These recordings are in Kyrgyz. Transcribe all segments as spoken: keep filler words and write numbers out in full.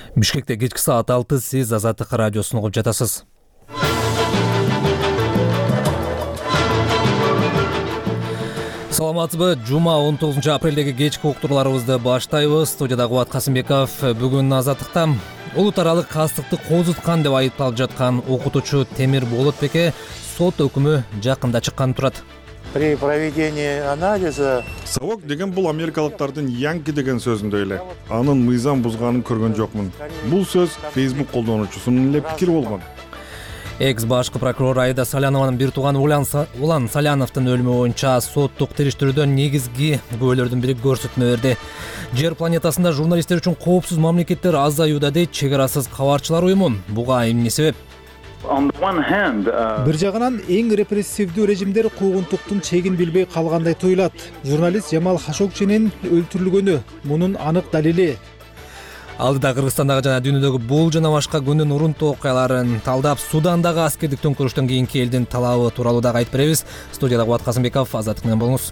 Бишкекте кечки саат алты, сиз Азаттык радиосун угуп жатасыз. Саламатсызбы? Жума он тогузунчу апрелдеги кечки уктурууларыбызды баштайбыз. Студияда Кубат Касымбеков. Бүгүн Азаттыкта улут аралык кастыкты козуткан деп айыпталып жаткан окутуучу Темир Болотбекке сот өкүмү жакында чыккан турат. При проведении анализа Сабок деген бул америкалыктардын янки деген сөзүндөй эле. Анын мыйзам бузганын көргөн жокмун. Бул сөз Facebook колдонуучусунун эле пикири болгон. Экс башкы прокурор Аида Салянованын бир тууганы Улан Саляновдун өлүмү боюнча соттук териштирүүдө негизги күбөлөрдүн бири көрсөтмө берди. Жер планетасында журналисттер үчүн коопсуз мамлекеттер азаюуда дейт чек арасыз кабарчылар уюму. Буга эмне себеп? Бир жагынан эң репрессивдүү режимдер куугунтуктун чегин билбей калгандай туюлат. Журналист Жамал Хашогчинин өлтүрүлгөнү мунун анык далили. Алдыда Кыргызстандагы жана дүйнөдөгү бул жана башка күндүн урунтуу окуяларын талдап, Судандагы аскердик төңкөрүштөн кийинки элдин талабы тууралуу дагы айтып беребиз. Студияда Кубат Касымбеков, Азаттык менен болуңуз.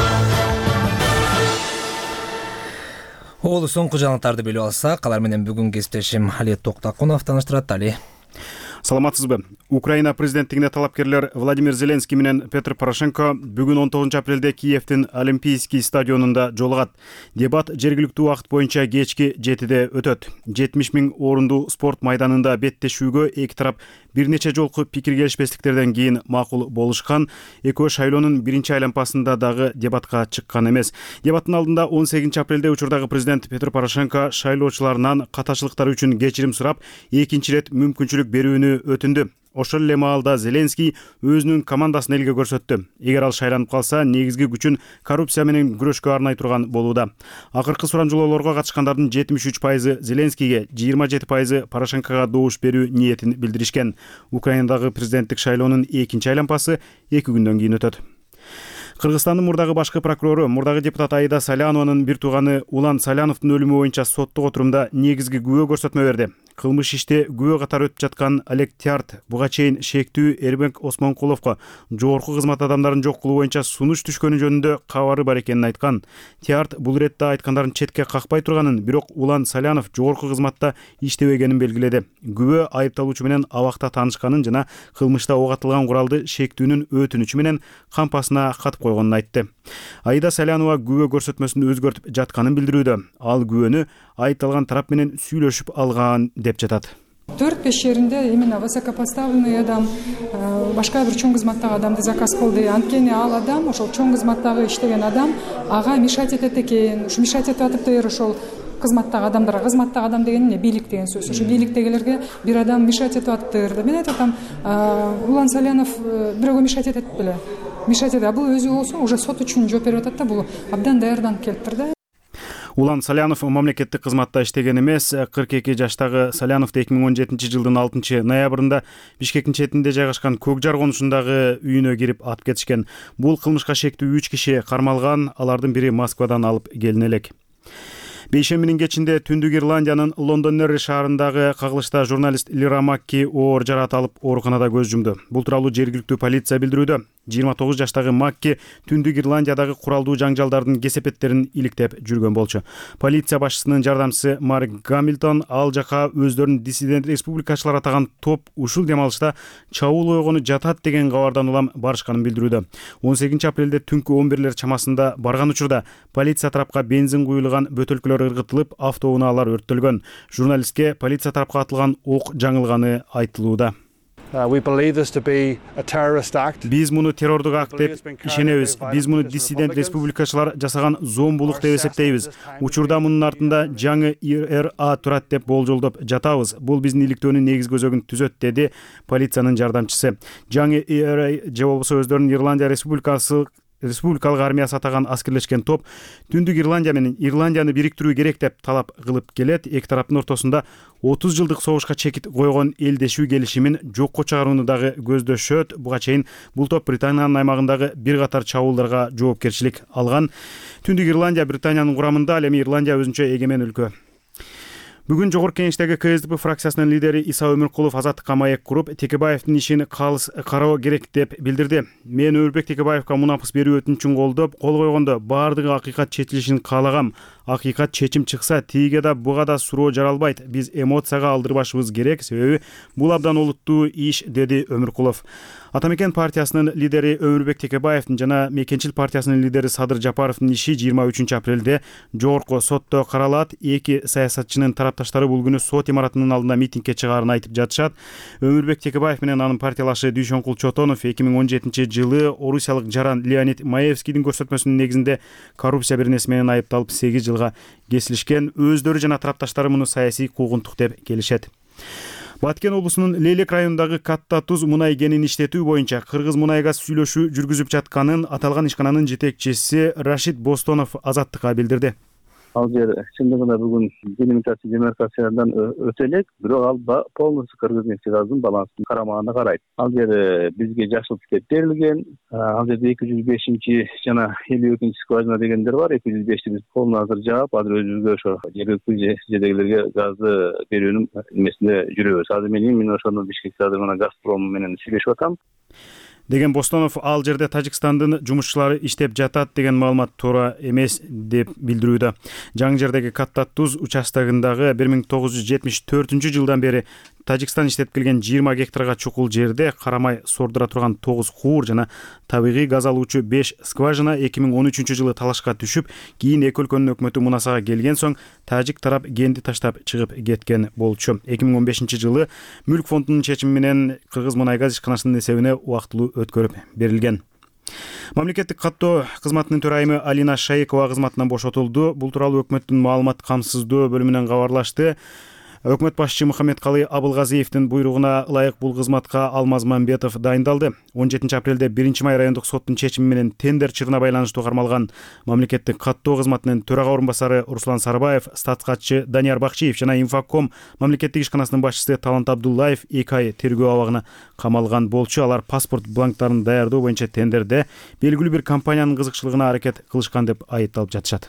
Ол соңку жаңылыктарды билип алсак, алар менен бүгүн кесиптешим Али Токтакунов тааныштырат. Али. Саламатсызбы? Украина президенттигине талапкерлер Владимир Зеленский менен Петр Порошенко бүгүн он тогузунчу апрелде Киевдин Олимпийский стадионунда жолугат. Дебат жергиликтүү убакыт боюнча кечки жетиде өтөт. жетимиш миң орунду спорт майданында беттешүүгө эки тарап бир нече жолку пикир келишпестиктерден кийин макул болушкан. Экөө шайлоонун биринчи айланпасында дагы дебатка чыккан эмес. Дебаттын алдында он сегизинчи апрелде учурдагы президент Петр Порошенко шайлоочуларынан катачылыктары үчүн кечирим сурап, экинчи ирет мүмкүнчүлүк берүүнү өтүндү. Ошол эле маалда Зеленский өзүнүн командасын элге көрсөттү. Эгер ал шайланып калса, негизги күчүн коррупция менен күрөшкө арнай турган болууда. Акыркы сурамжылоолорго катышкандардын жетимиш үч пайызы Зеленскийге, жыйырма жети пайызы Порошенкого добуш берүү ниетин билдиришкен. Украинадагы президенттик шайлоонун экинчи айланпасы эки күндөн кийин өтөт. Кыргызстандын мурдагы башкы прокурору, мурдагы депутат Аида Салянованын бир тууганы Улан Саляновдун өлүмү боюнча соттук отурумда негизги күбө көрсөтмө берди. Кылмыш иште күбө катары өтүп жаткан Олег Тиарт буга чейин шектүү Эрбек Осмонкуловго жогорку кызмат адамдарын жок кылуу боюнча сунуш түшкөнү жөнүндө кабары бар экенин айткан. Тиарт бул иретте айткандарын четке какпай турганын, бирок Улан Салянов жогорку кызматта иштебегенин белгиледи. Күбө айыпталуучу менен абакта таанышканын жана кылмышта ок атылган куралды шектүүнүн өтүнүчү менен кампасына катып койгонун айтты. Аида Салянова күбө көрсөтмөсүн өзгөртүп жатканын билдирүүдө. Ал күбөнү айыпталган тарап менен сүйлөшүп алган деп жатат. төрт-беш жеринде именно высокопоставленный адам, башка бир чоң кызматтагы адамды заказ кылды. Анткени ал адам, ошол чоң кызматтагы иштеген адам, ага мешать этет экен. Ушу мешать этип атыптыр ошол кызматтагы адамдарга. Кызматтагы адам деген эмне? Бийлик деген сөз. Ушу бийликтегилерге бир адам мешать этип атыптыр. Мен айтып атам, Улан Салянов бирөөгө мешать этет беле? Мешать этет. А бул өзү болсо уже сот үчүн жооп берип атат да, бул абдан даярданып келиптир да. Улан Салянов мамлекеттик кызматта иштеген эмес. кырк эки жаштагы Саляновду эки миң он жетинчи жылдын алтынчы ноябрында Бишкектин четинде жайгашкан Көк жар конушундагы үйүнө кирип атып кетишкен. Бул кылмышка шектүү үч киши кармалган, алардын бири Москвадан алып келине элек. Бейшембинин кечинде Түндүк Ирландиянын Лондоннерри шаарындагы кагылышта журналист Лира Макки оор жараат алып ооруканада көз жумду. Бул тууралуу жергиликтүү полиция билдирүүдө. жыйырма тогуз жаштагы Макки Түндүк Ирландиядагы куралдуу жаңжалдардын кесепеттерин иликтеп жүргөн болчу. Полиция башчысынын жардамчысы Марк Гамильтон ал жака өздөрүн диссидент республикачылар атаган топ ушул демалышта чабуул ойгону жатат деген кабардан улам барышканын билдирүүдө. он сегизинчи апрелде түнкү он бирлер чамасында барган учурда полиция тарапка бензин куюлган бөтөлкөлөр ыргытылып, автоунаалар өрттөлгөн. Журналистке полиция тарапка атылган ок жаңылганы айтылууда. Биз муну террордук акт деп ишенебиз. Биз муну диссидент республикачылар жасаган зомбулук деп эсептейбиз. Учурда мунун артында жаңы эр а турат деп болжолдоп жатабыз. Бул биздин иликтөөнүн негизги өзөгүн түзөт, деди полициянын жардамчысы. Жаңы эр а же болбосо өздөрүнүн Ирландия республикасы республикалык армиясы атаган аскерлешкен топ Түндүк Ирландия менен Ирландияны бириктирүү керек деп талап кылып келет. Эки тараптын ортосунда отуз жылдык согушка чекит койгон элдешүү келишимин жокко чыгарууну дагы көздөшөт. Буга чейин бул топ Британиянын аймагындагы бир катар чабуулдарга жоопкерчилик алган. Түндүк Ирландия Британиянын курамында, ал эми Ирландия өзүнчө эгемен өлкө. Бүгүн жогорку кеңештеги ка эс дэ пэ фракциясынын лидери Иса Өмүркулов Азаттыкка маек куруп, Текебаевдин ишин калыс кароо керек деп билдирди. Мен Өрбек Текебаевга мунапыс берүү өтүнүчүн колдоп, кол койгондо баардыгы акыйкат чечилишин каалагам. акыйкат чечим чыкса тиге да буга да суроо жаралбайт. Биз эмоцияга алдырбашыбыз керек, себеби бул абдан олуттуу иш, деди Өмүркулов. Ата Мекен партиясынын лидери Өмүрбек Текебаевдин жана Мекенчил партиясынын лидери Садыр Жапаровдун иши жыйырма үчүнчү апрелде жогорку сотто каралат. Эки саясатчынын тарапташтары бул күнү сот имаратынын алдында митингге чыгаарын айтып жатышат. Өмүрбек Текебаев менен анын партиялашы Дүйшөнкул Чотонов эки миң он жетинчи жылы орусиялык жаран Леонид Маевскийдин көрсөтмөсүнүн негизинде коррупция беренеси менен айыпталып сегиз жылга кесилишкен. Өздөрү жана тарапташтары муну саясий куугунтук деп келишет. Баткен облусунун Лейлек районундагы Катта Туз мунай кенин иштетүү боюнча кыргыз мунай газ сүйлөшүү жүргүзүп жатканын аталган ишкананын жетекчиси Рашид Бостонов Азаттыкка билдирди. Ал жер чындыгында бүгүн делимитация демаркациядан өтө элек, бирок ал полностью кыргыз нефти газдын балансын карамагына карайт. Ал жер бизге жакшылык деп берилген. Ал жерде эки жүз бешинчи жана элүү экинчи скважина дегендер бар. эки жүз бешти биз полный азыр жаап, азыр өзүбүзгө ошо жергиликтүү жердегилерге газды берүүнүн эмесинде жүрөбүз. Азыр мен мен ошону Бишкекте азыр мына Газпром менен сүйлөшүп атам. Деген Бостонов ал жерде Тажикстандын жумушчулары иштеп жатат деген маалымат туура эмес деп билдирүүдө. Жаңы жердеги Катта Туз участогундагы бир миң тогуз жүз жетимиш төртүнчү жылдан бери Тажикстан иштетип келген жыйырма гектарга чукул жерде карамай сордура турган тогуз куур жана табигый газ алуучу беш скважина эки миң он үчүнчү жылы талашка түшүп, кийин эки өлкөнүн өкмөтү мунасага келген соң тажик тарап кенди таштап чыгып кеткен болчу. эки миң он бешинчи жылы Мүлк фондунун чечими менен Кыргыз мунай газ ишканасынын эсебине убактылуу өткөрүп берилген. Мамлекеттик каттоо кызматынын төрайымы Алина Шайыкова кызматынан бошотулду. Бул тууралуу өкмөттүн маалымат камсыздоо бөлүмүнөн кабарлашты. Өкмөт башчы Мухаммедкалый Абылгазиевдин буйругуна ылайык бул кызматка Алмаз Мамбетов дайындалды. он жетинчи апрелде биринчи май райондук соттун чечими менен тендер чырына байланыштуу кармалган мамлекеттик каттоо кызматынын төрага орун басары Руслан Сарбаев, статскатчы Данияр Бакчиев жана Инфоком мамлекеттик ишканасынын башчысы Талант Абдуллаев эки ай тергөө абагына камалган болчу. Алар паспорт бланктарын даярдоо боюнча тендерде белгилүү бир компаниянын кызыкчылыгына аракет кылышкан деп айыпталып жатышат.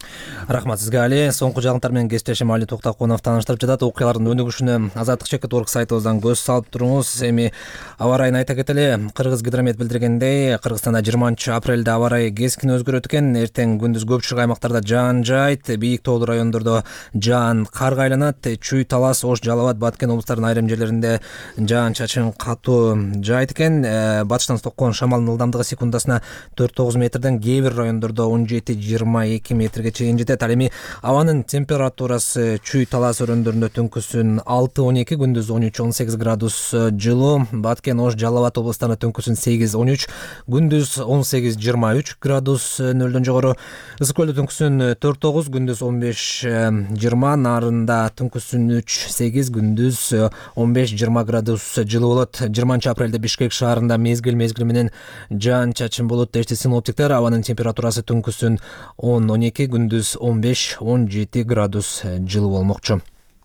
Рахмат сизге Али. Соңку жаңылыктар менен кесиптешим Али Токтокунов тааныштырып жатат. Окуялардын өнүгүшүнө Азаттык чекит орг сайтыбыздан көз салып туруңуз. Эми аба ырайын айта кетели. Кыргыз гидромет билдиргендей, Кыргызстанда жыйырманчы апрелде аба ырайы кескин өзгөрөт экен. Эртең күндүз көпчүлүк аймактарда жаан жайт, бийик тоолуу райондордо жаан карга айланат. Чүй, Талас, Ош, Жалал абад, Баткен облустарынын айрым жерлеринде жаан чачын катуу жайт экен. Батыштан соккон шамалдын ылдамдыгы секундасына төрт тогуз метрден, кээ бир райондордо он жети жыйырма эки метрге чейин жетет. Ал эми абанын температурасы Чүй, Талас өрөөндөрүндө түнкүсүн алты он эки, күндүз он үч он сегиз градус жылуу. Баткен, Ош, Жалал абад облустарында түнкүсүн сегиз он үч, күндүз он сегиз жыйырма үч градус нөлдөн жогору. Ысык көлдө түнкүсүн төрт тогуз, күндүз он беш жыйырма, Нарында түнкүсүн үч сегиз, күндүз он беш жыйырма градус жылуу болот. жыйырманчы апрелде Бишкек шаарында мезгил мезгили менен жаан чачын болот дешти синоптиктер. Абанын температурасы түнкүсүн он он эки, күндүз он беш он жети градус жылуу болмокчу.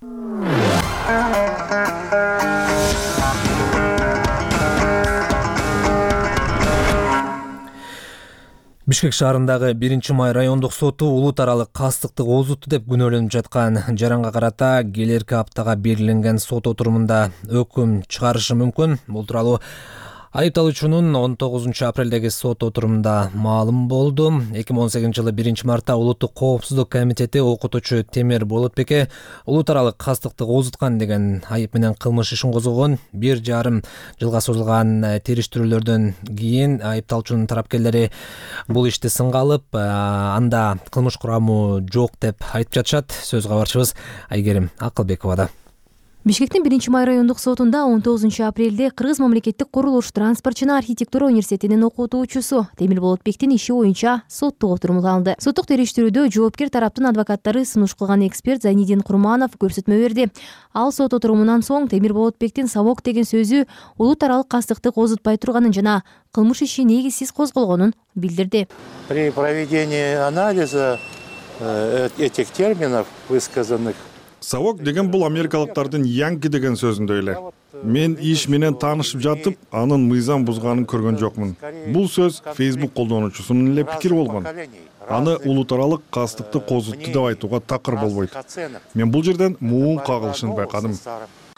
Бишкек шаарындагы биринчи май райондук соту улут аралык кастыктык озутту деп күнөөлөнүп жаткан жаранга карата келерки аптага белгиленген сот отурумунда өкүм чыгарышы мүмкүн. Бул тууралуу айыпталуучунун он тогузунчу апрелдеги сот отурумунда маалым болду. эки миң он сегизинчи жылы биринчи мартта Улуттук коопсуздук комитети окутуучу Темир Болотбекке улут аралык кастыктык озуткан деген айып менен кылмыш ишин козгогон. Бир жарым жылга созулган териштирүүлөрдөн кийин айыпталуучунун тарапкерлери бул ишти сынга алып, анда кылмыш курамы жок деп айтып жатышат. Сөз кабарчыбыз Айгерим Акылбековада. Бишкектин биринчи май райондук сотунда он тогузунчу апрелде Кыргыз мамлекеттик курулуш, транспорт жана архитектура университетинин окутуучусу Темир Болотбектин иши боюнча соттук отурум алынды. Соттук териштирүүдө жоопкер тараптын адвокаттары сунуш кылган эксперт Зайнидин Курманов көрсөтмө берди. Ал сот отурумунан соң Темир Болотбектин сабок деген сөзү улут аралык кастыктык озутпай турганын жана кылмыш иши негизсиз козголгонун билдирди. При проведении анализа этих терминов высказанных Савок деген бул америкалыктардын янки деген сөзүндөй эле. Мен иш менен таанышып жатып, анын мыйзам бузганын көргөн жокмун. Бул сөз Facebook колдонуучусунун эле пикир болгон. Аны улут аралык кастыкты козутту деп айтууга такыр болбойт. Мен бул жерден муун кагылышын байкадым.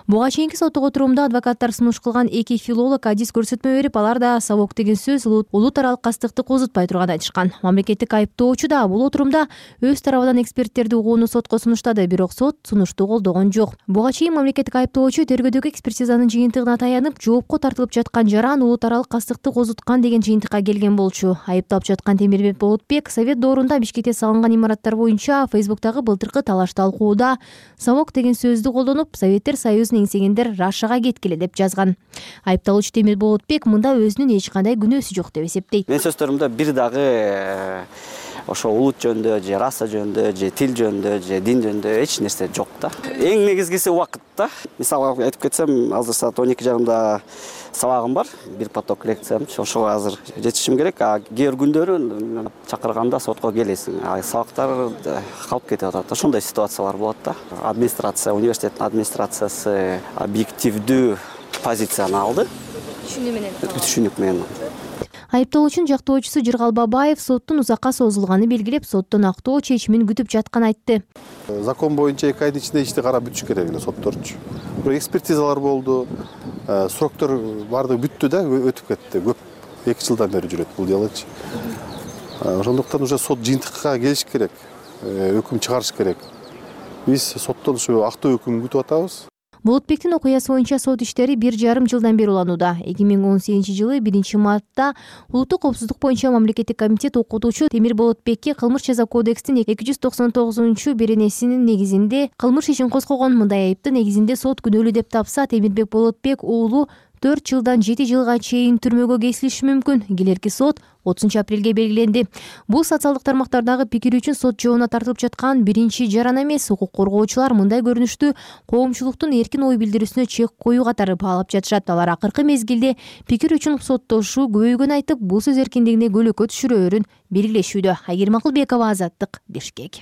Буга чейинки соттук отурумда адвокаттар сунуш кылган эки филолог адис көрсөтмө берип, алар да сабок деген сөз улут аралык кастыкты козутпай турганын айтышкан. Мамлекеттик айыптоочу да бул отурумда өз тарабынан эксперттерди угууну сотко сунуштады, бирок сот сунушту колдогон жок. Буга чейин мамлекеттик айыптоочу тергөөдөгү экспертизанын жыйынтыгына таянып, жоопко тартылып жаткан жаран улут аралык кастыкты козуткан деген жыйынтыкка келген болчу. Айыпталып жаткан Темирбек Болотбек Совет доорунда Бишкекте салынган имараттар боюнча Фейсбуктагы былтыркы талаш талкууда сабок деген сөздү колдонуп, Советтер Союзун эңсегендер Рашага кеткиле деп жазган. Айыпталуучу Темир Болотбек мында өзүнүн эч кандай күнөөсү жок деп эсептейт. Мен сөздөрүмдө бир дагы ошо улут жөнүндө, же раса жөнүндө, же тил жөнүндө, же дин жөнүндө эч нерсе жок да. Эң негизгиси убакыт да. Мисалга айтып кетсем, азыр саат он эки жарымда сабагым бар, бир поток лекциям, ошого азыр жетишим керек. А кээ бир күндөрү чакырганда сотко келесиң, а сабактар калып кетип атат. Ошондой ситуациялар болот да. Администрация, университеттин администрациясы объективдүү позицияны алды. Түшүнүк менен. Түшүнүк менен. Айыпталуучунун жактоочусу Жыргал Бабаев соттун узакка созулганын белгилеп, соттон актоо чечимин күтүп жатканын айтты. Закон боюнча эки айдын ичинде ишти карап бүтүш керек эле сотторчу. Бирок экспертизалар болду, сроктор баардыгы бүттү да, өтүп кетти. Көп эки жылдан бери жүрөт бул делочу. Ошондуктан уже сот жыйынтыкка келиш керек, өкүм чыгарыш керек. Биз соттон ушу актоо өкүмүн күтүп атабыз. Болотбектин окуясы боюнча сот иштери бир жарым жылдан бери уланууда. эки миң он сегизинчи жылы биринчи мартта улуттук коопсуздук боюнча мамлекеттик комитет окутуучу Темир Болотбекке кылмыш жаза кодекстин эки жүз токсон тогузунчу беренесинин негизинде кылмыш ишин козгогон. Мындай айыпты негизинде сот күнөөлүү деп тапса, Темирбек Болотбек уулу төрт жылдан жети жылга чейин түрмөгө кесилиши мүмкүн. Келерки сот отузунчу апрелге белгиленди. Бул социалдык тармактардагы пикир үчүн сот жообуна тартылып жаткан биринчи жаран эмес. Укук коргоочулар мындай көрүнүштү коомчулуктун эркин ой билдирүүсүнө чек коюу катары баалап жатышат. Алар акыркы мезгилде пикир үчүн соттошу көбөйгөнүн айтып, бул сөз эркиндигине көлөкө түшүрөөрүн белгилешүүдө. Айгерим Акылбекова, Азаттык, Бишкек.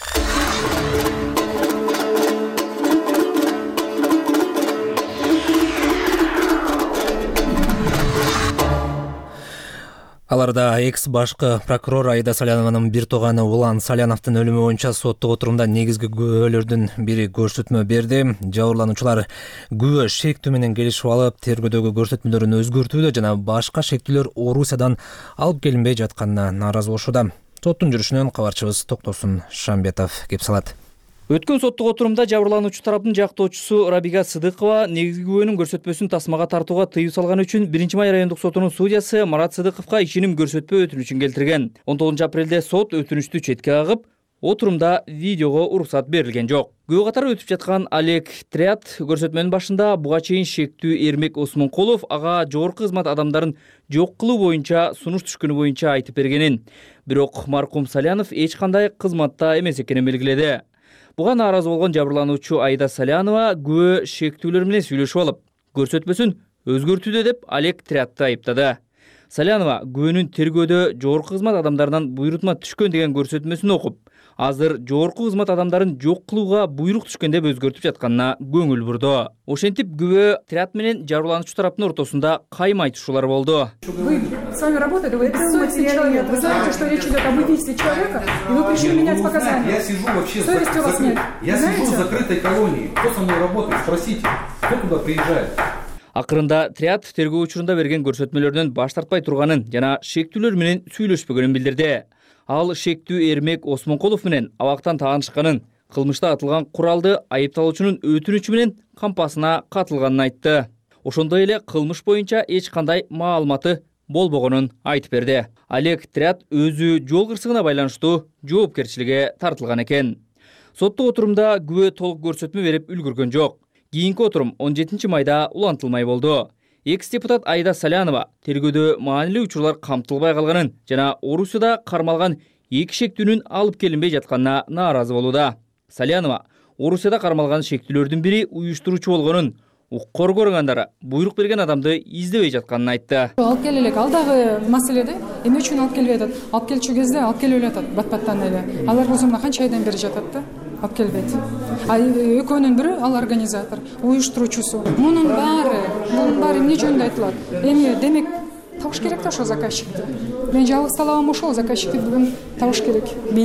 Аларда экс башкы прокурор Аида Салянованын бир тууганы Улан Саляновдун өлүмү боюнча соттук отурумда негизги күбөлөрдүн бири көрсөтмө берди. Жабырлануучулар күбө шектүү менен келишип алып, тергөөдөгү көрсөтмөлөрүн өзгөртүүдө жана башка шектүүлөр Орусиядан алып келинбей жатканына нааразы болушууда. Соттун жүрүшүнөн кабарчыбыз Токтосун Шамбетов кеп салат. Өткөн соттук отурумда жабырлануучу тараптын жактоочусу Рабига Сыдыкова негизги күбөнүн көрсөтмөсүн тасмага тартууга тыюу салган үчүн биринчи май райондук сотунун судьясы Марат Сыдыковго ишеним көрсөтпөө өтүнүчүн келтирген. он тогузунчу апрелде сот өтүнүчтү четке кагып, отурумда видеого уруксат берилген жок. Күбө катары өтүп жаткан Олег Трят көрсөтмөнүн башында буга чейин шектүү Эрмек Осмонкулов ага жогорку кызмат адамдарын жок кылуу боюнча сунуш түшкөнү боюнча айтып бергенин. Бирок маркум Салянов эч кандай кызматта эмес экенин белгиледи. Буга нааразы болгон жабырлануучу Аида Салянова күбө шектүүлөр менен сүйлөшүп алып, көрсөтмөсүн өзгөртүүдө деп Олег Трятты айыптады. Салянова күбөнүн тергөөдө жогорку кызмат адамдарынан буйрутма түшкөн деген көрсөтмөсүн окуп, азыр жогорку кызмат адамдарын жок кылууга буйрук түшкөн деп өзгөртүп жатканына көңүл бурду. Ошентип күбө Трят менен жабырлануучу тараптын ортосунда кайма айтышуулар болду. Вы с вами работали, вы описываете человека, вы знаете, что речь идет об убийстве человека, и вы пришли менять показания. Я сижу вообще Совести у вас нет. Я сижу в закрытой колонии. Кто со мной работает? Спросите, кто туда приезжает? Акырында Трят тергөө учурунда берген көрсөтмөлөрүнөн баш тартпай турганын жана шектүүлөр менен сүйлөшпөгөнүн билдирди. Ал шектүү Эрмек Осмонкулов менен абактан таанышканын, кылмышта атылган куралды айыпталуучунун өтүнүчү менен кампасына катылганын айтты. Ошондой эле кылмыш боюнча эч кандай маалыматы болбогонун айтып берди. Олег Трят өзү жол кырсыгына байланыштуу жоопкерчиликке тартылган экен. Соттук отурумда күбө толук көрсөтмө берип үлгүргөн жок. Кийинки отурум он жетинчи майда улантылмай болду. Экс-депутат Аида Салянова тергөөдө маанилүү учурлар камтылбай калганын жана Орусияда кармалган эки шектүүнүн алып келинбей жатканына нааразы болууда. Салянова Орусияда кармалган шектүүлөрдүн бири уюштуруучу болгонун, укук коргонгондор буйрук берген адамды издебей жатканын айтты. Алып келе элек, ал дагы маселеде эмне үчүн алып келбей атат? Алып келчү кезде алып келип атат бат-баттан эле. Алар болсо мына канча айдан бери жатат да? Алып келбейт. А экөөнүн бири ал организатор, уюштуруучусу. Мунун баары, мунун баары эмне жөнүндө айтылат? Эми демек табыш керек да ошо заказчикти. Мен жалгыз талабым ошол, заказчикти бүгүн табыш керек, бийлик.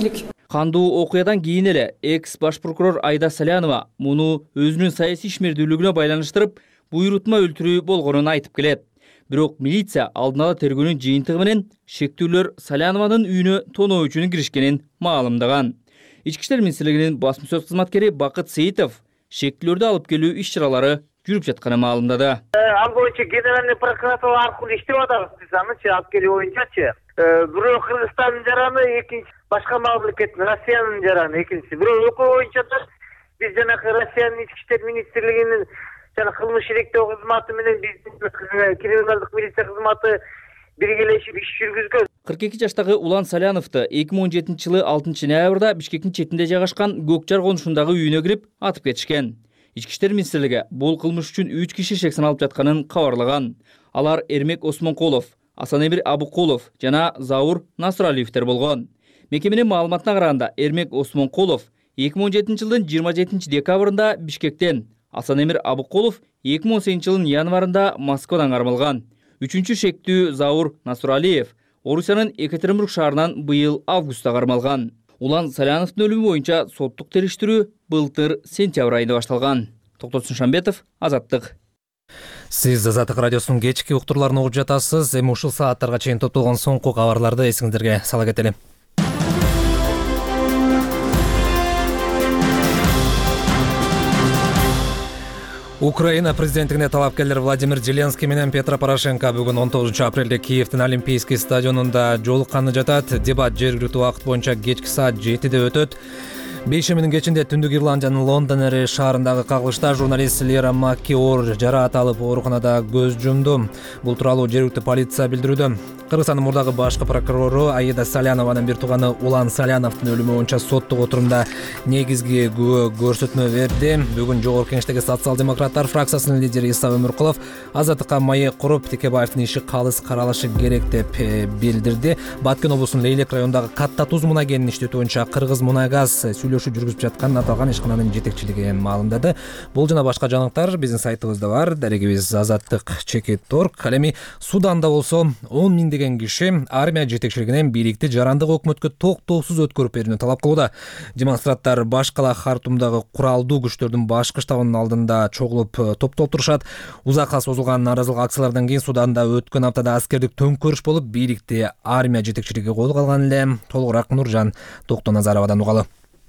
Кандуу окуядан кийин эле экс баш прокурор Айда Салянова муну өзүнүн саясий ишмердүүлүгүнө байланыштырып, буйрутма өлтүрүү болгонун айтып келет. Бирок милиция алдын ала тергөөнүн жыйынтыгы менен шектүүлөр Салянованын үйүнө тоноо үчүн киришкенин маалымдаган. Ички иштер министрлигинин басма сөз кызматкери Бакыт Сейитов шектүүлөрдү алып келүү иш-чаралары жүрүп жатканын маалымдады. Ал боюнча генеральный прокуратура аркылуу иштеп атабыз биз анычы алып келүү боюнчачы. Бирөө Кыргызстандын жараны, экинчи башка мамлекеттин Россиянын жараны, экинчиси. Бирөө экөө боюнча да биз жанагы Россиянын ички иштер министрлигинин жана кылмыш иликтөө кызматы менен биздин криминалдык милиция кызматы биргелешип иш жүргүзгөн. кырк эки жаштагы Улан Саляновду эки миң он жетинчи жылы алтынчы ноябрда Бишкектин четинде жайгашкан Көкжар конушундагы үйүнө кирип атып кетишкен. Ички иштер министрлиги бул кылмыш үчүн үч киши шек саналып жатканын кабарлаган. Алар Эрмек Осмонкулов, Асанемир Абукулов жана Заур Насыралиевдер болгон. Мекеменин маалыматына караганда, Эрмек Осмонкулов эки миң он жетинчи жылдын жыйырма жетинчи декабрында Бишкектен, Асанемир Абукулов эки миң он сегизинчи жылдын январында Москвадан кармалган. Үчүнчү шектүү Заур Насыралиев Орусиянын Екатеринбург шаарынан быйыл августта кармалган. Улан Саляновдун өлүмү боюнча соттук териштирүү былтыр сентябрь айында башталган. Токтор Суншанбетов, Азаттык. Сиз Азаттык радиосунун кечки уктурларын угуп жатасыз. Эми ушул сааттарга чейин топтолгон соңку кабарларды эсиңиздерге сала кетели. Украина президенттигине талапкерлер Владимир Зеленский менен Петро Порошенко бүгүн он тогузунчу апрелде Киевдин Олимпийский стадионунда жолукканы жатат. Дебат жергиликтүү убакыт боюнча кечки саат жетиде өтөт. Бейшеминин кечинде Түндүк Ирландиянын Лондонери шаарындагы кагылышта журналист Лера Маккеор жараат алып ооруканада көз жумду. Бул тууралуу жергиликтүү полиция билдирүүдө. Кыргызстандын мурдагы башкы прокурору Айда Салянованын бир тууганы Улан Саляновдун өлүмү боюнча соттук отурумда негизги күбө көрсөтмө берди. Бүгүн Жогорку Кеңештеги социал-демократтар фракциясынын лидери Иса Өмүркулов Азаттыкка маек куруп, Текебаевдин иши калыс каралышы керек деп билдирди. Баткен облусунун Лейлек районундагы Катта Туз мунай кенинин иштетүү боюнча Кыргыз Мунайгаз сүйлөшүү жүргүзүп жатканын аталган ишкананын жетекчилиги маалымдады. Бул жана башка жаңылыктар биздин сайтыбызда бар. Дарегибиз Азаттык чекит точка орг. Ал эми Суданда болсо он миң деген киши армия жетекчилигинен бийликти жарандык өкмөткө токтоосуз өткөрүп берүүнү талап кылууда. Демонстранттар баш кала Хартумдагы куралдуу күчтөрдүн башкы штабынын алдында чогулуп топтолуп турушат. Узакка созулган нааразылык акциялардан кийин Суданда өткөн аптада аскердик төңкөрүш болуп, бийликти армия жетекчилиги колго алган эле. Толугураак Нуржан Токтоназаровадан угалы.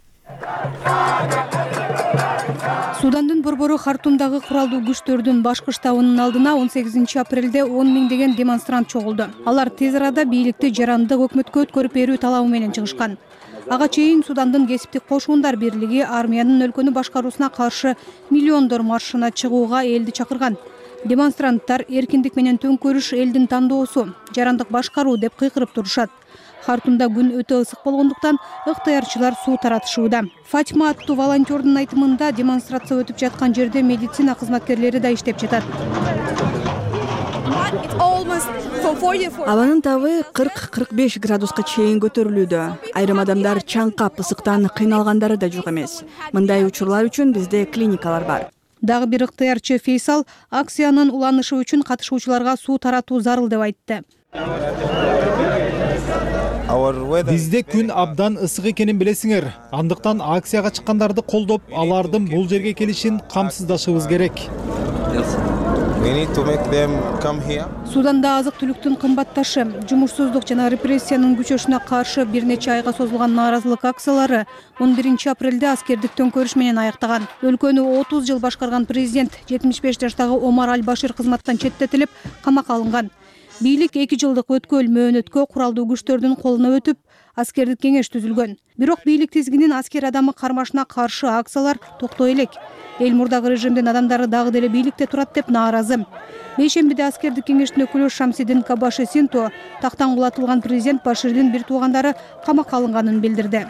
Судандын борбору Хартумдагы куралдуу күчтөрдүн башкы штабынын алдына он сегизинчи апрелде он миң деген демонстрант чогулду. Алар тез арада бийликти жарандык өкмөткө өткөрүп берүү талабы менен чыгышкан. Ага чейин Судандын кесиптик кошундар бирлиги армиянын өлкөнү башкаруусуна каршы миллиондор маршына чыгууга элди чакырган. Демонстранттар эркиндик менен төңкөрүш элдин тандоосу, жарандык башкаруу деп кыйкырып турушат. Хартумда күн өтө ысык болгондуктан ыктыярчылар суу таратышууда. Фатима аттуу волонтердун айтымында демонстрация өтүп жаткан жерде медицина кызматкерлери да иштеп жатат. Абанын табы кырк кырк беш градуска чейин көтөрүлүүдө. Айрым адамдар чаңкап ысыктан кыйналгандары да жок эмес. Мындай учурлар үчүн бизде клиникалар бар. Дагы бир ыктыярчы Фейсал акциянын уланышы үчүн катышуучуларга суу таратуу зарыл деп айтты. Бизде күн абдан ысык экенин билесиңер. Андыктан акцияга чыккандарды колдоп, алардын бул жерге келишин камсыздашыбыз керек. Суданда азык-түлүктүн кымбатташы, жумушсуздук жана репрессиянын күчөшүнө каршы бир нече айга созулган нааразылык акциялары он биринчи апрелде аскердик төңкөрүш менен аяктаган. Өлкөнү отуз жыл башкарган президент жетимиш беш жаштагы Омар Аль-Башир кызматтан четтетилип, камакка алынган. Бийлик эки жылдык өткөл мөөнөткө куралдуу күчтөрдүн колуна өтүп, аскердик кеңеш түзүлгөн. Бирок бийлик тизгинин аскер адамы кармашына каршы акциялар токтой элек. Эл мурдагы режимдин адамдары дагы деле бийликте турат деп нааразы. Бейшембиде аскердик кеңештин өкүлү Шамсидин Кабаши Синто тактан кулатылган президент Баширдин бир туугандары камакка алынганын билдирди.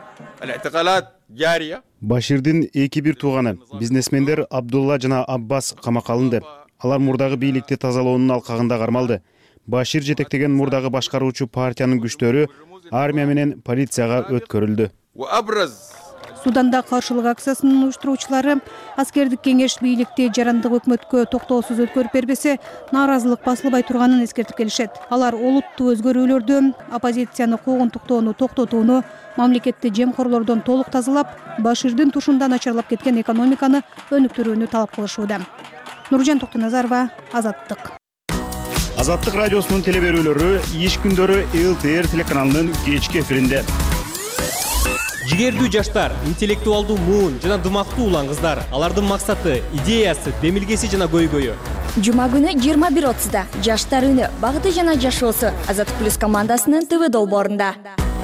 Баширдин эки бир тууганы, бизнесмендер Абдулла жана Аббас камакка алынды. Алар мурдагы бийликти тазалоонун алкагында кармалды. Башир жетектеген мурдагы башкаруучу партиянын күчтөрү армия менен полицияга өткөрүлдү. Суданда каршылык акциясынын уюштуруучулары аскердик кеңеш бийликти жарандык өкмөткө токтоосуз өткөрүп бербесе, нааразылык басылбай турганын эскертип келишет. Алар олуттуу өзгөрүүлөрдү, оппозицияны куугунтуктоону токтотууну, мамлекетти жемкорлордон толук тазалап, Баширдин тушунда начарлап кеткен экономиканы өнүктүрүүнү талап кылышууда. Нуржан Токтоназарова, Азаттык. Азаттык радиосунун теле берүүлөрү иш күндөрү эл тэ эр телеканалынын кечки эфиринде. Жигердүү жаштар, интеллектуалдуу муун жана дымактуу улан кыздар. Алардын максаты, идеясы, демилгеси жана көйгөйү. Жума күнү жыйырма бир отузда жаштар үнү, багыты жана жашоосу Азаттык плюс командасынын ТВ долбоорунда.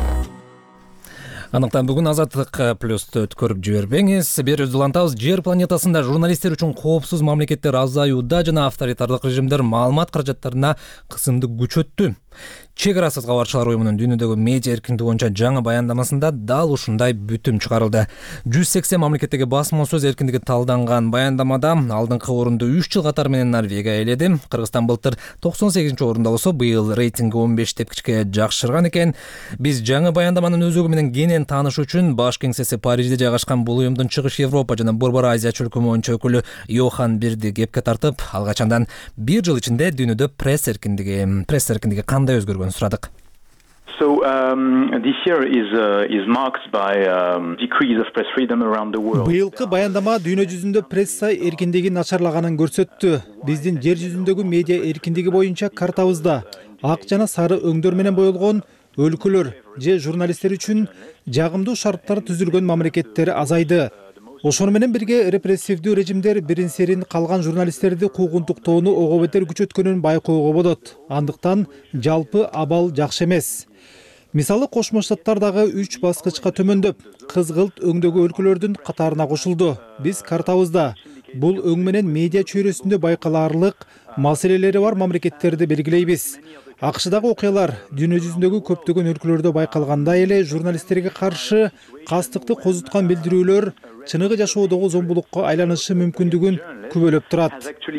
Анықтан бүгін Азаттык плюсту өткөрүп жибербеңиз. Берүүбүз улантабыз. Жер планетасында журналисттер үчүн коопсуз мамлекеттер азаюуда жана авторитардык режимдер маалымат каражаттарына кысымды күчөттү. Чек арасыз кабарчылар уюмунун дүйнөдөгү медиа эркиндиги боюнча жаңы баяндамасында дал ушундай бүтүм чыгарылды. жүз сексен мамлекеттеги басма сөз эркиндиги талданган баяндамада алдыңкы орунду үч жыл катары менен Норвегия ээледи. Кыргызстан былтыр токсон сегизинчи орунда болсо, быйыл рейтинги он беш тепкичке жакшырган экен. Биз жаңы баяндаманын өзөгү менен кенен таанышуу үчүн баш кеңсеси Парижде жайгашкан бул уюмдун Чыгыш Европа жана Борбор Азия чөлкөмү боюнча өкүлү Йохан Бирди кепке тартып, алгачандан бир жыл ичинде дүйнөдө пресс эркиндиги, пресс эркиндиги кандай өзгөргөнүн сурадык. So um, this year is uh, is marked by um, decrease of press freedom around the world. Быйылкы баяндама дүйнө жүзүндө пресса эркиндигин начарлаганын көрсөттү. Биздин жер жүзүндөгү медиа эркиндиги боюнча картабызда ак жана сары өңдөр менен боелгон өлкөлөр же журналисттер үчүн жагымдуу шарттар түзүлгөн мамлекеттер азайды. Ошону менен бирге репрессивдүү режимдер бирин серин калган журналисттерди куугунтуктоону ого бетер күчөткөнүн байкоого болот. Андыктан жалпы абал жакшы эмес. Мисалы, Кошмо Штаттар дагы үч баскычка төмөндөп, кызгылт өңдөгү өлкөлөрдүн катарына кошулду. Биз картабызда бул өң менен медиа чөйрөсүндө байкалаарлык маселелери бар мамлекеттерди белгилейбиз. АКШдагы окуялар дүйнө жүзүндөгү көптөгөн өлкөлөрдө байкалгандай эле журналисттерге каршы кастыкты козуткан билдирүүлөр чыныгы жашоодогу зомбулукка айланышы мүмкүндүгүн күбөлөп турат.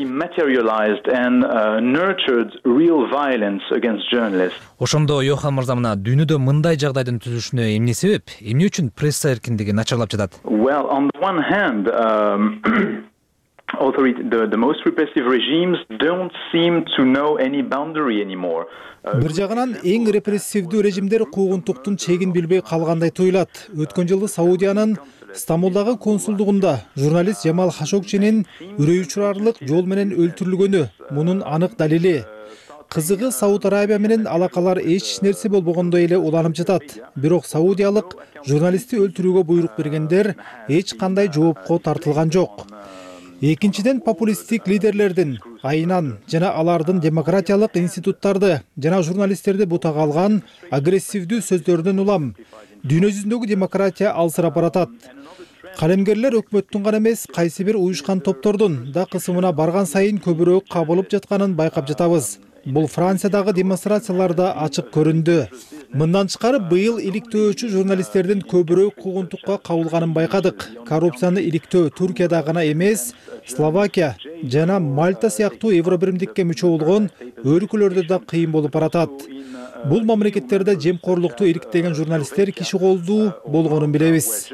Ошондо Йохан мырза мына дүйнөдө мындай жагдайдын түзүлүшүнө эмне себеп? Эмне үчүн пресса эркиндиги начарлап жатат? Well, on the one hand, um, authority, the, the most repressive regimes don't seem to know any boundary anymore. Бир жагынан эң репрессивдүү режимдер куугунтуктун чегин билбей калгандай туюлат. Өткөн жылы Саудиянын Стамбулдагы консулдугунда журналист Жамал Хашогчинин үрөй учурарлык жол менен өлтүрүлгөнү мунун анык далили. Кызыгы Сауд Арабия менен алакалар эч нерсе болбогондой эле уланып жатат. Бирок саудиялык журналистти өлтүрүүгө буйрук бергендер эч кандай жоопко тартылган жок. Экинчиден, популисттик лидерлердин айынан жана алардын демократиялык институттарды жана журналисттерди бутага алган агрессивдүү сөздөрдөн улам дүйнө жүзүндөгү демократия алсырап баратат. Калемгерлер өкмөттүн гана эмес, кайсы бир уюшкан топтордун да кысымына барган сайын көбүрөөк кабылып жатканын байкап жатабыз. Бул Франциядагы демонстрацияларда ачык көрүндү. Мындан тышкары быйыл иликтөөчү журналисттердин көбүрөөк куугунтукка кабылганын байкадык. Коррупцияны иликтөө Туркияда гана эмес, Словакия жана Мальта сыяктуу Евробиримдикке мүчө болгон өлкөлөрдө да кыйын болуп баратат. Бул мамлекеттерде жемкорлукту иликтеген журналисттер киши колдуу болгонун билебиз.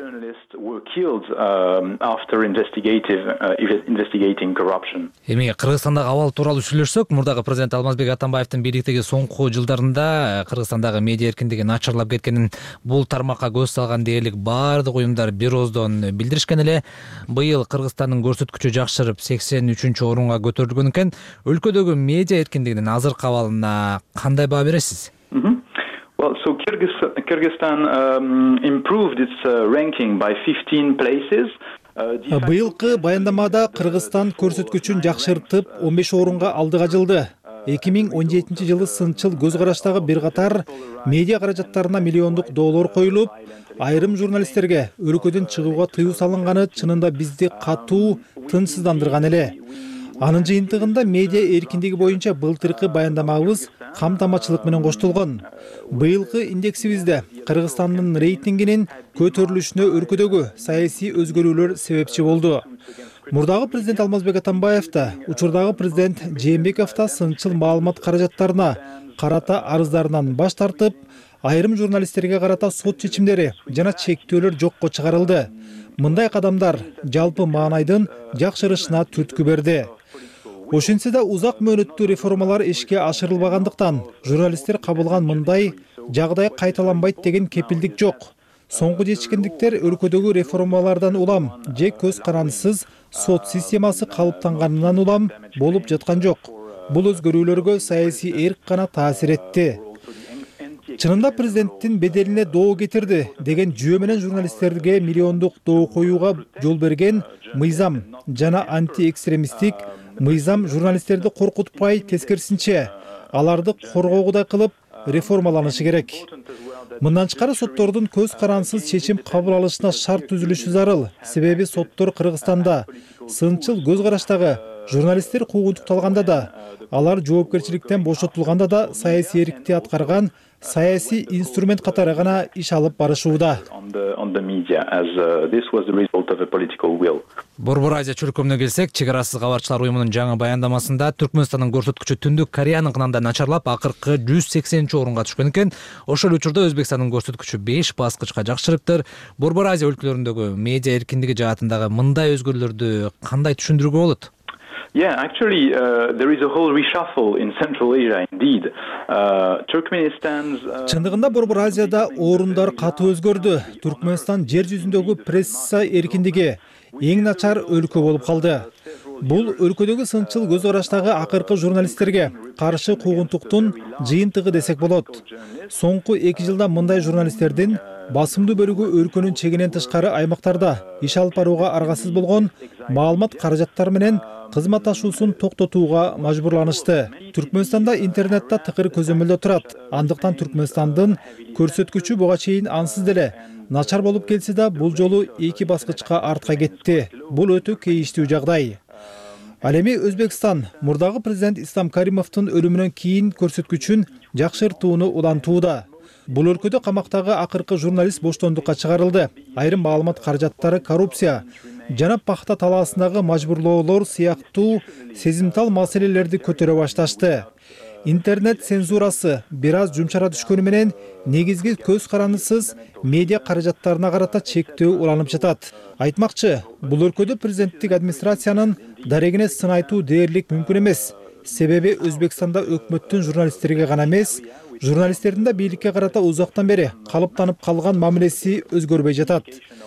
Эми Кыргызстандагы абал тууралуу сүйлөшсөк, мурдагы президент Алмазбек Атамбаевдин бийликтеги соңку жылдарында Кыргызстандагы медиа эркиндиги начарлап кеткенин, бул тармакка көз салган дээрлик баардык уюмдар бир ооздон билдиришкен эле. Быйыл Кыргызстандын көрсөткүчү жакшырып сексен үчүнчү орунга көтөрүлгөн экен. Өлкөдөгү медиа эркиндигинин азыркы абалына кандай баа бересиз? Well, so Kyrgyzstan um, improved its uh, ranking by fifteen places. Быйылкы баяндамада Кыргызстан көрсөткүчүн жакшыртып он беш орунга алдыга жылды. эки миң он жетинчи жылы сынчыл көз караштагы бир катар медиа каражаттарына миллиондук доллар коюлуп, айрым журналисттерге өлкөдөн чыгууга тыюу салынганы чынында бизди катуу тынчсыздандырган эле. Анын жыйынтыгында медиа эркиндиги боюнча былтыркы баяндамабыз камтамачылык менен коштолгон. Быйылкы индексибизде Кыргызстандын рейтингинин көтөрүлүшүнө өлкөдөгү саясий өзгөрүүлөр себепчи болду. Мурдагы президент Алмазбек Атамбаев да, учурдагы президент Жээнбеков да сынчыл маалымат каражаттарына карата арыздарынан баш тартып, айрым журналисттерге карата сот чечимдери жана чектөөлөр жокко чыгарылды. Мындай кадамдар жалпы маанайдын жакшырышына түрткү берди. Ошентсе да узак мөөнөттүү реформалар ишке ашырылбагандыктан журналисттер кабылган мындай жагдай кайталанбайт деген кепилдик жок. Соңку жетишкендиктер өлкөдөгү реформалардан улам же көз карандысыз сот системасы калыптанганынан улам болуп жаткан жок. Бул өзгөрүүлөргө саясий эрк гана таасир этти. Чынында президенттин беделине доо кетирди деген жүйө менен журналисттерге миллиондук доо коюуга жол берген мыйзам жана антиэкстремисттик мыйзам журналисттерди коркутпай, тескерисинче аларды коргоогудай кылып реформаланышы керек. Мындан тышкары соттордун көз карансыз чечим кабыл алышына шарт түзүлүшү зарыл. Себеби соттор Кыргызстанда сынчыл көз караштагы журналисттер куугунтукталганда да, алар жоопкерчиликтен бошотулганда да саясий эркти аткарган саясий инструмент катары гана иш алып барышууда. Борбор Азия чөлкөмүнө келсек, чек арасыз кабарчылар уюмунун жаңы баяндамасында Түркмөнстандын көрсөткүчү Түндүк Кореяныкынан да начарлап, акыркы жүз сексенинчи орунга түшкөн экен. Ошол учурда Өзбекстандын көрсөткүчү беш баскычка жакшырыптыр. Борбор Азия өлкөлөрүндөгү медиа эркиндиги жаатындагы мындай өзгөрүүлөрдү кандай түшүндүрүүгө болот? Yeah, actually, uh, there is a whole reshuffle in Central Asia indeed. Uh, Turkmenistan's... Uh... Чындыгында Борбор Азияда орундар катуу өзгөрдү. Түркмөнстан жер жүзүндөгү пресса эркиндиги эң начар өлкө болуп калды. Бул өлкөдөгү сынчыл көз караштагы акыркы журналисттерге каршы куугунтуктун жыйынтыгы десек болот. Соңку эки жылда мындай журналисттердин басымдуу бөлүгү өлкөнүн чегинен тышкары аймактарда иш алып барууга аргасыз болгон маалымат каражаттары менен кызматташуусун токтотууга мажбурланышты. Түркмөнстанда интернетте тыкыр көзөмөлдө турат. Андыктан Түркмөнстандын көрсөткүчү буга чейин ансыз деле начар болуп келсе да, бул жолу эки баскычка артка кетти. Бул өтө кейиштүү жагдай. Ал эми Өзбекстан мурдагы президент Ислам Каримовдун өлүмүнөн кийин көрсөткүчүн жакшыртууну улантууда. Бул өлкөдө камактагы акыркы журналист боштондукка чыгарылды. Айрым маалымат каражаттары коррупция жана пахта талаасындагы мажбурлоолор сыяктуу сезимтал маселелерди көтөрө башташты. Интернет цензурасы бир аз жумшара түшкөнү менен негизги көз карандысыз медиа каражаттарына карата чектөө уланып жатат. Айтмакчы, бул өлкөдө президенттик администрациянын дарегине сын айтуу дээрлик мүмкүн эмес. Себеби Өзбекстанда өкмөттүн журналисттерге гана эмес, журналисттердин да бийликке карата узактан бери калыптанып калган мамилеси өзгөрбөй жатат.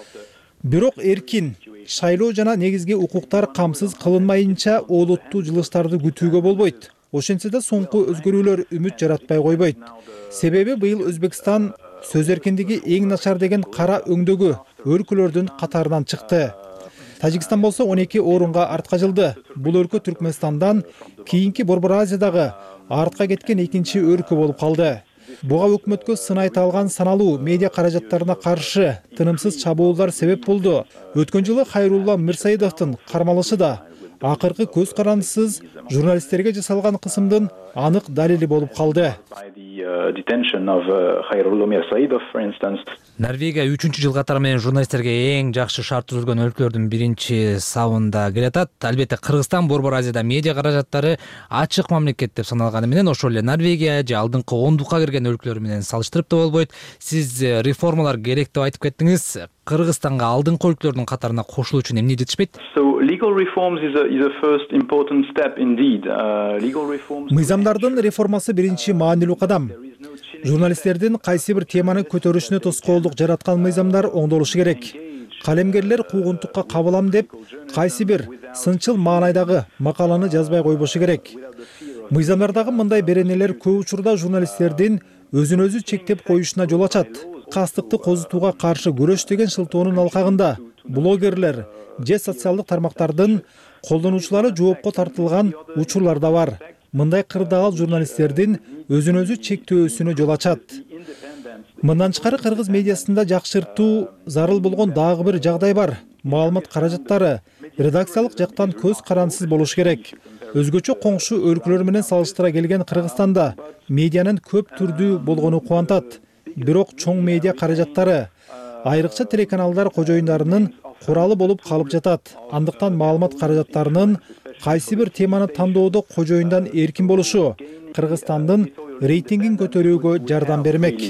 Бирок эркин шайлоо жана негизги укуктар камсыз кылынмайынча олуттуу жылыштарды күтүүгө болбойт. Ошентсе да соңку өзгөрүүлөр үмүт жаратпай койбойт. Себеби быйыл Өзбекстан сөз эркиндиги эң начар деген кара өңдөгү өлкөлөрдүн катарынан чыкты. Тажикстан болсо он эки орунга артка жылды. Бул өлкө Түркмөнстандан кийинки Борбор Азиядагы артка кеткен экинчи өлкө болуп калды. Буга өкмөткө сын айта алган саналуу медиа каражаттарына каршы тынымсыз чабуулдар себеп болду. Өткөн жылы Хайрулла Мирсаидовдун кармалышы да акыркы көз карандысыз журналисттерге жасалган кысымдын анык далили болуп калды. Норвегия үчүнчү жыл катары менен журналисттерге эң жакшы шарт түзүлгөн өлкөлөрдүн биринчи сабында келатат. Албетте Кыргызстан Борбор Азияда медиа каражаттары ачык мамлекет деп саналганы менен ошол эле Норвегия же алдыңкы ондукка кирген өлкөлөр менен салыштырып да болбойт. Сиз реформалар керек деп айтып кеттиңиз. Кыргызстанга алдыңкы өлкөлөрдүн катарына кошулуу үчүн эмне жетишпейт? Мыйзамдардын реформасы биринчи маанилүү кадам. Журналисттердин кайсы бир теманы көтөрүшүнө тоскоолдук жараткан мыйзамдар оңдолушу керек. Калемгерлер куугунтукка кабылам деп кайсы бир сынчыл маанайдагы макаланы жазбай койбошу керек. Мыйзамдардагы мындай беренелер көп учурда журналисттердин өзүн өзү чектеп коюшуна жол ачат. Кастыкты козутууга каршы күрөш деген шылтоонун алкагында блогерлер же социалдык тармактардын колдонуучулары жоопко тартылган учурлар да бар. Мындай кырдаал журналисттердин өзүн өзү чектөөсүнө жол ачат. Мындан тышкары кыргыз медиасында жакшыртуу зарыл болгон дагы бир жагдай бар. Маалымат каражаттары редакциялык жактан көз карандысыз болуш керек. Өзгөчө коңшу өлкөлөр менен салыштыра келген Кыргызстанда медианын көп түрдүү болгону кубантат. Бирок чоң медиа каражаттары, айрыкча телеканалдар кожоюндарынын куралы болуп калып жатат. Андыктан маалымат каражаттарынын кайсы бир теманы тандоодо кожоюндан эркин болушу Кыргызстандын рейтингин көтөрүүгө жардам бермек.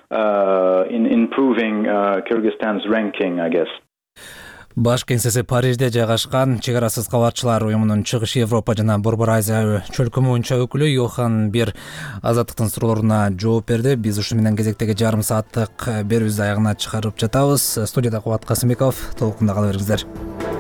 Баш кеңсеси Парижде жайгашкан чек арасыз кабарчылар уюмунун Чыгыш Европа жана Борбор Азия чөлкөмү боюнча өкүлү Йохан Бир Азаттыктын суроолоруна жооп берди. Биз ушу менен кезектеги жарым сааттык берүүбүздү аягына чыгарып жатабыз. Студияда Кубат Касымбеков, толкунда кала бериңиздер.